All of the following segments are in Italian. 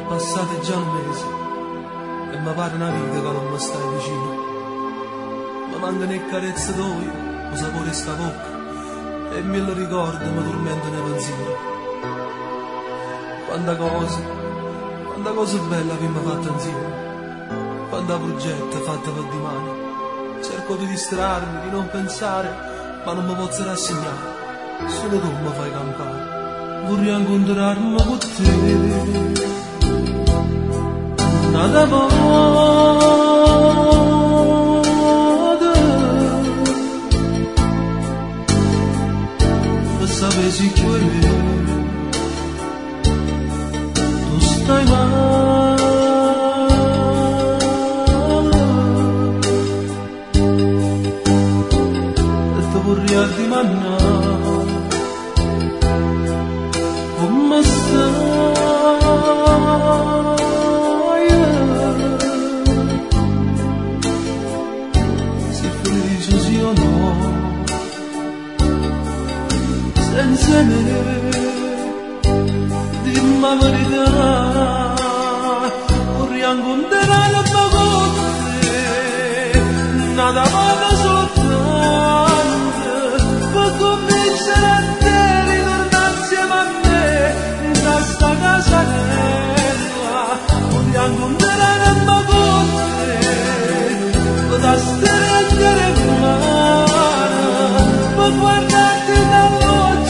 Passate già un mese e mi pare una vita che non mi stai vicino. Mi mancano le carezze tue, il sapore sta bocca e mille ricordi mi tormentano i pensieri. Quanta cosa bella abbiamo fatto insieme, quanta progetti fatta per di mano. Cerco di distrarmi, di non pensare, ma non mi posso rassegnare. Solo tu mi fai campare. Vorrei incontrarmi con te. Nada moda per sapessi che tu stai male e ti vorrei addimannare come stai. Senza me, dimmi la verità, vorrei incontrare la tua voce, nada vada soltanto, per convincere a te di tornare insieme a me, in questa casa nera, vorrei incontrare la tua voce, per da stringere in mano, per guardarti dalla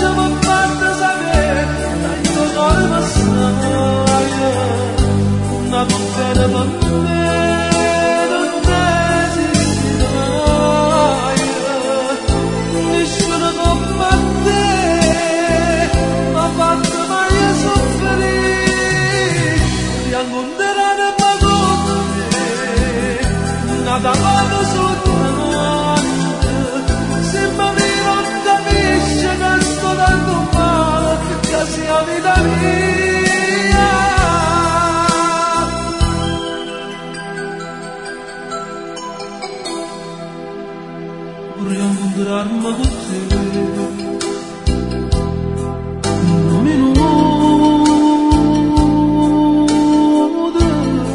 una bene per me non esisterai, nessuno come te mi ha fatto mai soffrire, riancontrare ma con te, nada vado soltanto, se mi non capisce che sto dando male, che sia vita mia. Vorrei incontrarmi con te un minuto,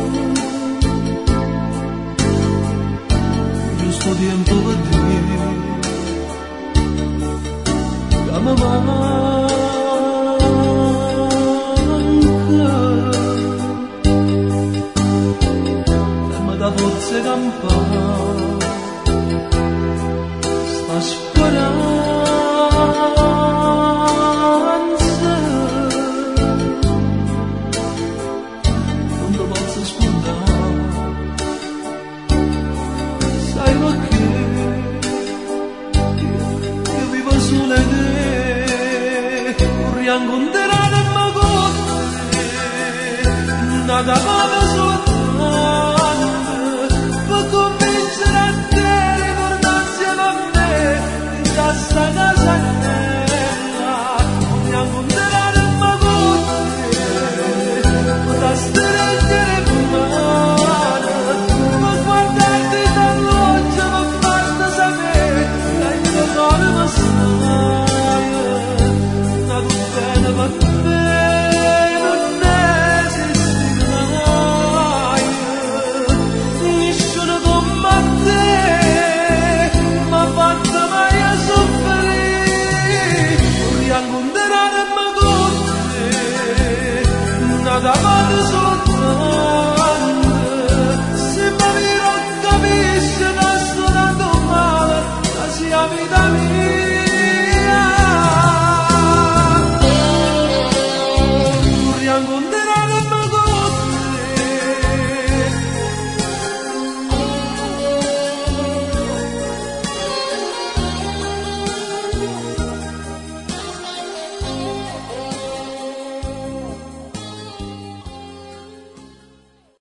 giusto tempo per dire che mi manca e mi dà forze campare. Speranza non lo posso scordare, sai perché io vivo solo in te, vorrei incontrare ma con te, nada vada soltanto, per convincere a te di tornare insieme a me. Questa casa nera, voglio incontrare ma con te, da stringere in mano, per guardarti dall'occhio, per farti sapere che il mio cuore mi stai, da tu bene per me non esisterai, nessuno come te mi ha fatto mai incontrare ma con te, nada vale soltanto, se mi non capisce che sto dando male, la sia vita mia.